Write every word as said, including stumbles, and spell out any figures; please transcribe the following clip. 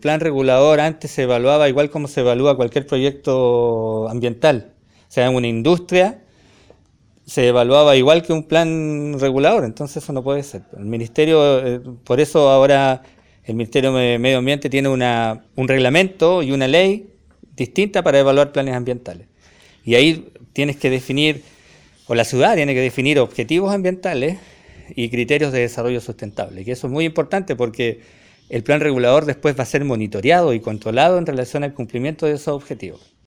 plan regulador antes se evaluaba igual como se evalúa cualquier proyecto ambiental. O sea, en una industria se evaluaba igual que un plan regulador, entonces eso no puede ser. El Ministerio, eh, por eso ahora el Ministerio de Medio Ambiente tiene una, un reglamento y una ley distinta para evaluar planes ambientales. Y ahí tienes que definir, o la ciudad tiene que definir objetivos ambientales y criterios de desarrollo sustentable. Y eso es muy importante porque el plan regulador después va a ser monitoreado y controlado en relación al cumplimiento de esos objetivos.